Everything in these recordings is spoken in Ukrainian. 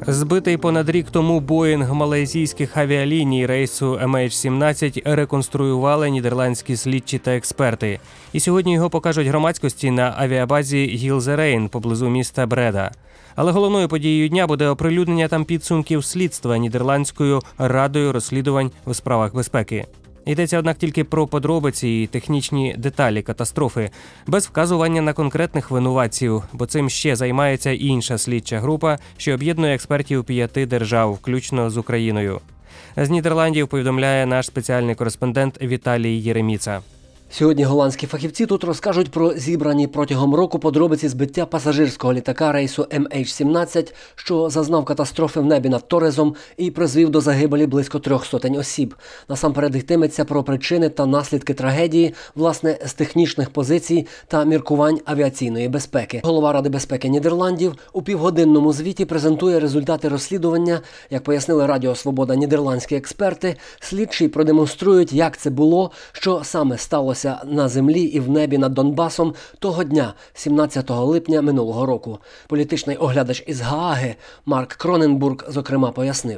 Збитий понад рік тому Боїнг малайзійських авіаліній рейсу MH17 реконструювали нідерландські слідчі та експерти. І сьогодні його покажуть громадськості на авіабазі Гілзерейн поблизу міста Бреда. Але головною подією дня буде оприлюднення там підсумків слідства Нідерландською радою розслідувань у справах безпеки. Йдеться, однак, тільки про подробиці і технічні деталі катастрофи, без вказування на конкретних винуватців, бо цим ще займається інша слідча група, що об'єднує експертів 5 держав, включно з Україною. З Нідерландів повідомляє наш спеціальний кореспондент Віталій Єреміца. Сьогодні голландські фахівці тут розкажуть про зібрані протягом року подробиці збиття пасажирського літака рейсу MH17, що зазнав катастрофи в небі над Торезом і призвів до загибелі близько 300 осіб. Насамперед йтиметься про причини та наслідки трагедії, власне, з технічних позицій та міркувань авіаційної безпеки. Голова Ради безпеки Нідерландів у півгодинному звіті презентує результати розслідування. Як пояснили Радіо Свобода нідерландські експерти, слідчі продемонструють, як це було, що саме сталося на землі і в небі над Донбасом того дня, 17 липня минулого року. Політичний оглядач із Гааги Марк Кроненбург, зокрема, пояснив.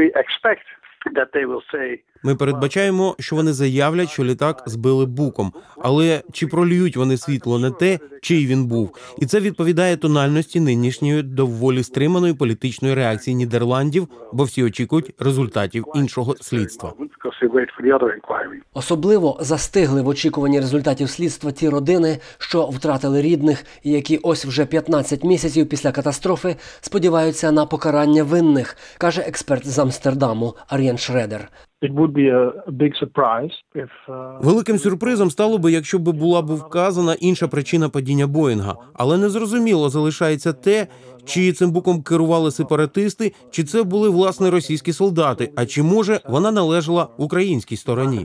Ми передбачаємо, що вони заявлять, що літак збили буком. Але чи проліють вони світло на те, чий він був? І це відповідає тональності нинішньої доволі стриманої політичної реакції Нідерландів, бо всі очікують результатів іншого слідства. Особливо застигли в очікуванні результатів слідства ті родини, що втратили рідних і які ось вже 15 місяців після катастрофи сподіваються на покарання винних, каже експерт з Амстердаму Ар'єн Шредер. Великим сюрпризом стало би, якщо б була вказана інша причина падіння Боїнга. Але незрозуміло залишається те, чи цим буком керували сепаратисти, чи це були, власне, російські солдати, а чи, може, вона належала українській стороні.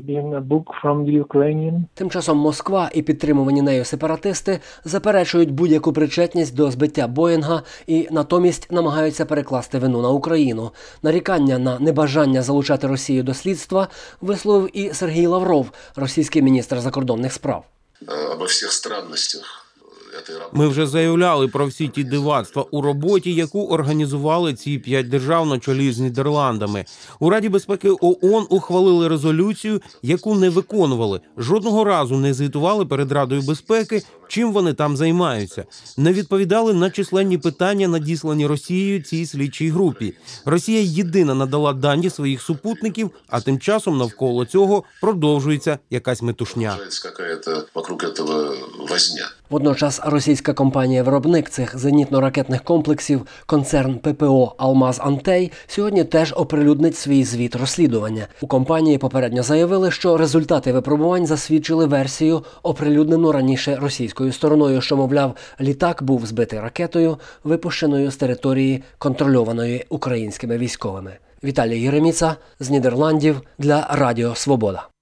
Тим часом Москва і підтримувані нею сепаратисти заперечують будь-яку причетність до збиття Боїнга і натомість намагаються перекласти вину на Україну. Нарікання на небажання залучати Росію до слідства висловив і Сергій Лавров, російський міністр закордонних справ. Обо всіх странностях. Ми вже заявляли про всі ті дивацтва у роботі, яку організували ці 5 держав на чолі з Нідерландами. У Раді безпеки ООН ухвалили резолюцію, яку не виконували. Жодного разу не звітували перед Радою безпеки, чим вони там займаються. Не відповідали на численні питання, надіслані Росією цій слідчій групі. Росія єдина надала дані своїх супутників, а тим часом навколо цього продовжується якась метушня. Водночас російська компанія-виробник цих зенітно-ракетних комплексів, концерн ППО «Алмаз-Антей», сьогодні теж оприлюднить свій звіт розслідування. У компанії попередньо заявили, що результати випробувань засвідчили версію, оприлюднену раніше російською стороною, що, мовляв, літак був збитий ракетою, випущеною з території, контрольованої українськими військовими. Віталій Єреміца з Нідерландів для Радіо Свобода.